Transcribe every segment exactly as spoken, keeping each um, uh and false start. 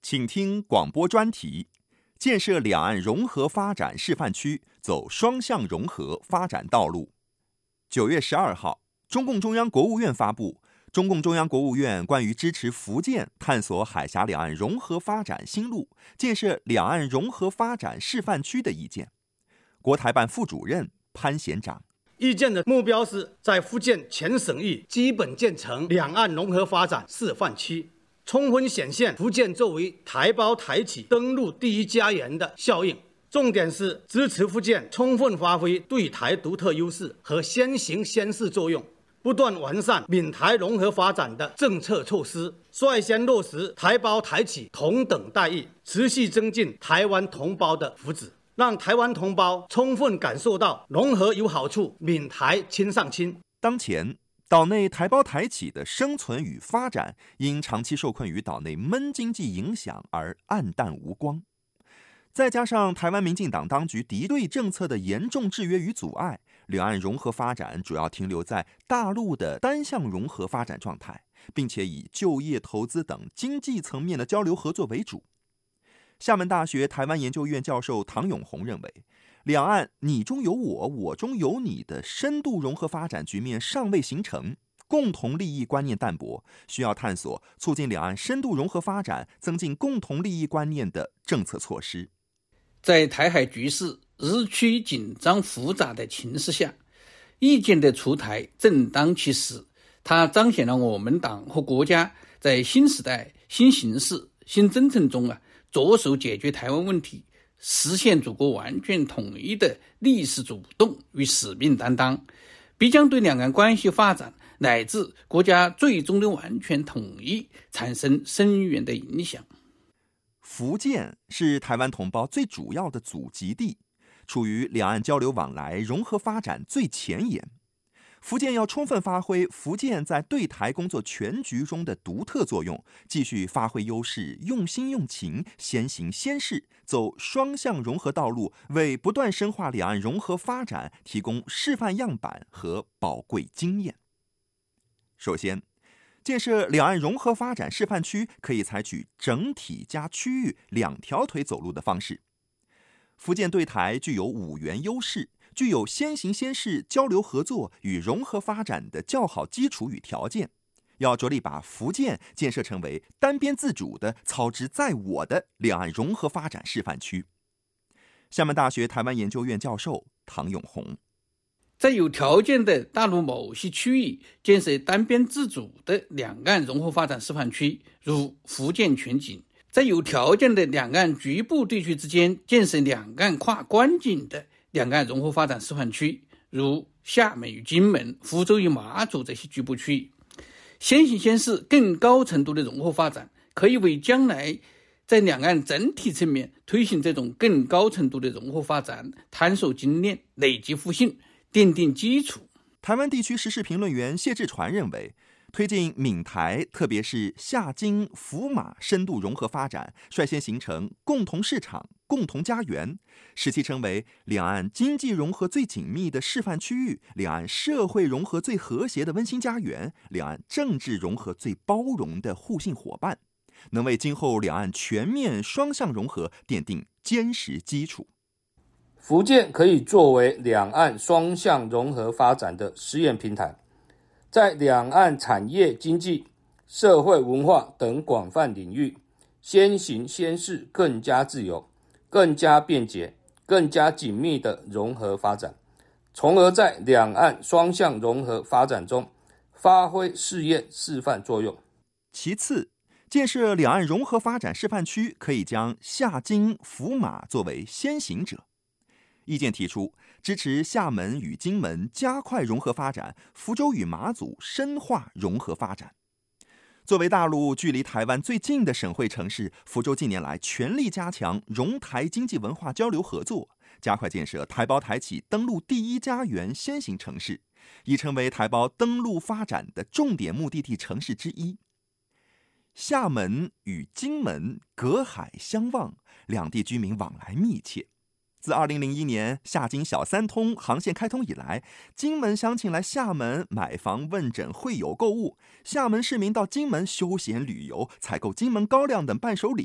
请听广播专题：建设两岸融合发展示范区，走双向融合发展道路。九月十二号，中共中央国务院发布中共中央国务院关于支持福建探索海峡两岸融合发展新路，建设两岸融合发展示范区的意见。国台办副主任潘贤长。 意见的目标是在福建全省域基本建成两岸融合发展示范区，充分显现福建作为台胞台企登陆第一家园的效应。重点是支持福建充分发挥对台独特优势和先行先试作用，不断完善闽台融合发展的政策措施，率先落实台胞台企同等待遇，持续增进台湾同胞的福祉，让台湾同胞充分感受到融合有好处，闽台亲上亲。 当前岛内台胞台企的生存与发展，因长期受困于岛内闷经济影响而黯淡无光。再加上台湾民进党当局敌对政策的严重制约与阻碍，两岸融合发展主要停留在大陆的单向融合发展状态，并且以就业、投资等经济层面的交流合作为主。厦门大学台湾研究院教授唐永宏认为，两岸你中有我，我中有你的深度融合发展局面尚未形成，共同利益观念淡薄，需要探索促进两岸深度融合发展、增进共同利益观念的政策措施。 在台海局势日趋紧张复杂的情势下，意见的出台正当其时，它彰显了我们党和国家在新时代、新形势、新征程中啊，着手解决台湾问题、实现祖国完全统一的历史主动与使命担当，必将对两岸关系发展乃至国家最终的完全统一产生深远的影响。 福建是台湾同胞最主要的祖籍地，处于两岸交流往来、融合发展最前沿。福建要充分发挥福建在对台工作全局中的独特作用，继续发挥优势，用心用情，先行先试，走双向融合道路，为不断深化两岸融合发展提供示范样板和宝贵经验。首先，建设两岸融合发展示范区可以采取整体加区域两条腿走路的方式。福建对台具有五元优势，具有先行先试、交流合作与融合发展的较好基础与条件，要着力把福建建设成为单边自主的、操之在我的两岸融合发展示范区。厦门大学台湾研究院教授唐永宏。 在有条件的大陆某些区域建设单边自主的两岸融合发展示范区，如福建全景；在有条件的两岸局部地区之间建设两岸跨关境的两岸融合发展示范区，如厦门与金门、福州与马祖这些局部区域。先行先试更高程度的融合发展，可以为将来在两岸整体层面推行这种更高程度的融合发展探索经验、累积互信，奠定基础。 台湾地区时事评论员谢志传认为，推进闽台特别是厦金福马深度融合发展，率先形成共同市场、共同家园，使其成为两岸经济融合最紧密的示范区域，两岸社会融合最和谐的温馨家园，两岸政治融合最包容的互信伙伴，能为今后两岸全面双向融合奠定坚实基础。 福建可以作为两岸双向融合发展的试验平台，在两岸产业经济、社会文化等广泛领域先行先试，更加自由、更加便捷、更加紧密的融合发展，从而在两岸双向融合发展中发挥试验示范作用。 其次，建设两岸融合发展示范区可以将厦金福马作为先行者。意见提出，支持厦门与金门加快融合发展，福州与马祖深化融合发展。作为大陆距离台湾最近的省会城市，福州近年来全力加强融台经济文化交流合作，加快建设台胞台企登陆第一家园先行城市，已成为台胞登陆发展的重点目的地城市之一。厦门与金门隔海相望，两地居民往来密切。自二零零一年厦金小三通航线开通以来，金门乡亲来厦门买房、问诊、会友、购物；厦门市民到金门休闲旅游、采购金门高粱等伴手礼。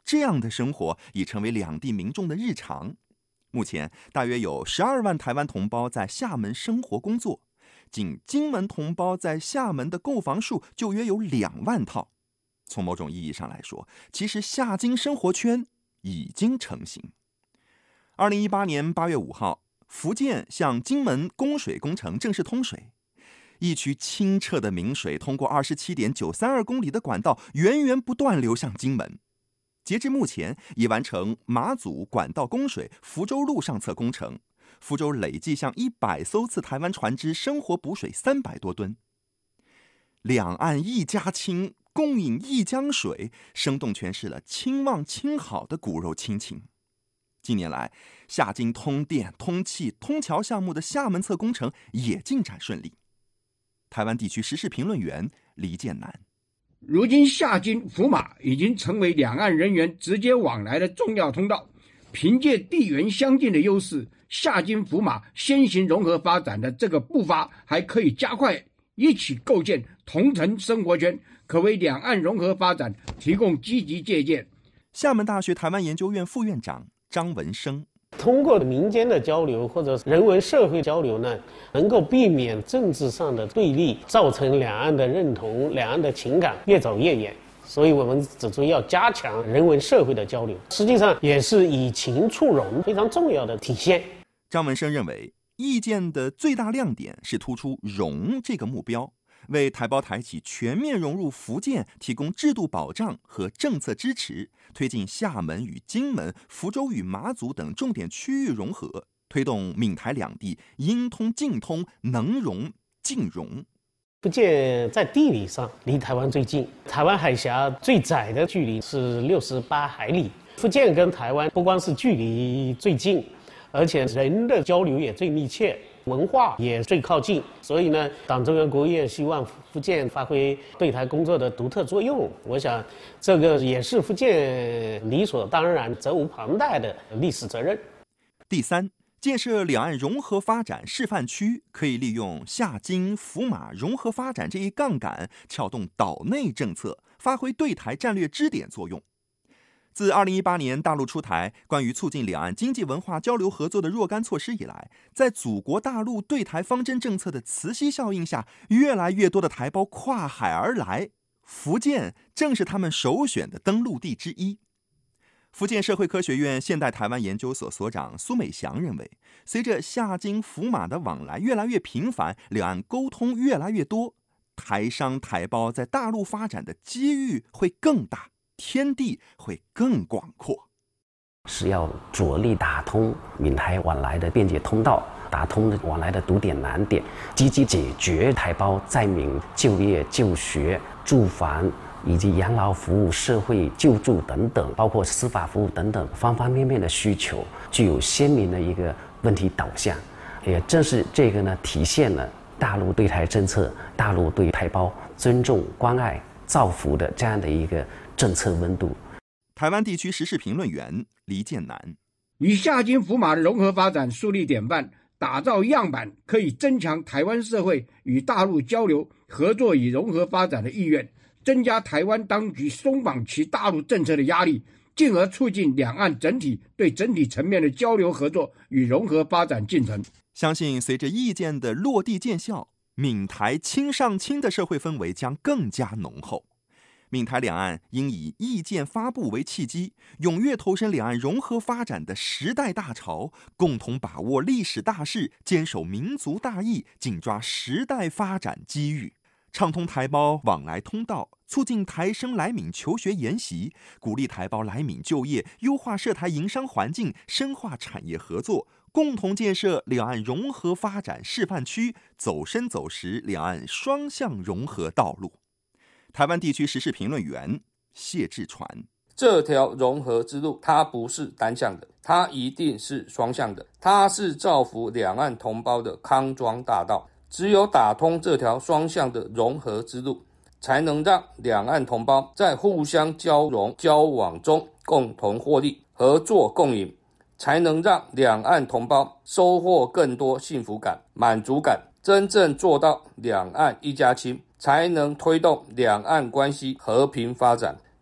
这样的生活已成为两地民众的日常。目前大约有十二万台湾同胞在厦门生活工作，仅金门同胞在厦门的购房数就约有两万套。从某种意义上来说，其实厦金生活圈已经成型。二零一八年八月五号，福建向金门供水工程正式通水，一渠清澈的明水通过 二十七点九三二公里的管道源源不断流向金门。截至目前，已完成马祖管道供水福州路上侧工程，福州累计向一百艘次台湾船只生活补水三百多吨。两岸一家亲，共饮一江水，生动诠释了亲望亲好的骨肉亲情。近年来，厦金通电、通气、通桥项目的厦门侧工程也进展顺利。台湾地区时事评论员黎建南： 如今厦金福马已经成为两岸人员直接往来的重要通道，凭借地缘相近的优势，厦金福马先行融合发展的这个步伐还可以加快，一起构建同城生活圈，可为两岸融合发展提供积极借鉴。 厦门大学台湾研究院副院长张文生： 通过民间的交流或者人文社会交流呢，能够避免政治上的对立，造成两岸的认同、两岸的情感越走越远。所以我们指出要加强人文社会的交流，实际上也是以情促融非常重要的体现。 张文生认为，意见的最大亮点是突出融这个目标，为台胞台企全面融入福建提供制度保障和政策支持，推进厦门与金门、福州与马祖等重点区域融合，推动闽台两地应通尽通，能融尽融。 福建在地理上离台湾最近，台湾海峡最窄的距离是六十八海里。福建跟台湾不光是距离最近，而且人的交流也最密切，文化也最靠近。所以呢，党中央国务院希望福建发挥对台工作的独特作用，我想这个也是福建理所当然、责无旁贷的历史责任。 第三，建设两岸融合发展示范区，可以利用厦金福马融合发展这一杠杆，撬动岛内政策，发挥对台战略支点作用。自二零一八年大陆出台关于促进两岸经济文化交流合作的若干措施以来，在祖国大陆对台方针政策的磁吸效应下，越来越多的台胞跨海而来，福建正是他们首选的登陆地之一。福建社会科学院现代台湾研究所所长苏美祥认为，随着厦金福马的往来越来越频繁，两岸沟通越来越多，台商台胞在大陆发展的机遇会更大，天地会更广阔。 是要着力打通闽台往来的便捷通道，打通往来的堵点难点，积极解决台胞在闽就业、就学、住房以及养老服务、社会救助等等，包括司法服务等等方方面面的需求，具有鲜明的一个问题导向。也正是这个呢，体现了大陆对台政策、大陆对台胞尊重、关爱、造福的这样的一个政策温度。 台湾地区时事评论员黎建南： 以厦金福马的融合发展树立典范，打造样板，可以增强台湾社会与大陆交流、合作与融合发展的意愿，增加台湾当局松绑其大陆政策的压力，进而促进两岸整体对整体层面的交流合作与融合发展进程。 相信随着意见的落地见效，闽台亲上亲的社会氛围将更加浓厚。闽台两岸应以意见发布为契机，踊跃投身两岸融合发展的时代大潮，共同把握历史大势，坚守民族大义，紧抓时代发展机遇，畅通台胞往来通道，促进台生来闽求学研习，鼓励台胞来闽就业，优化涉台营商环境，深化产业合作，共同建设两岸融合发展示范区，走深走实两岸双向融合道路。台湾地区时事评论员谢志传： 这条融合之路，它不是单向的，它一定是双向的，它是造福两岸同胞的康庄大道。只有打通这条双向的融合之路，才能让两岸同胞在互相交融交往中共同获利，合作共赢，才能让两岸同胞收获更多幸福感、满足感，真正做到两岸一家亲，才能推动两岸关系和平发展，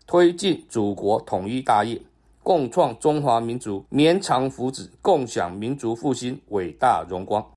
推进祖国统一大业，共创中华民族绵长福祉，共享民族复兴伟大荣光。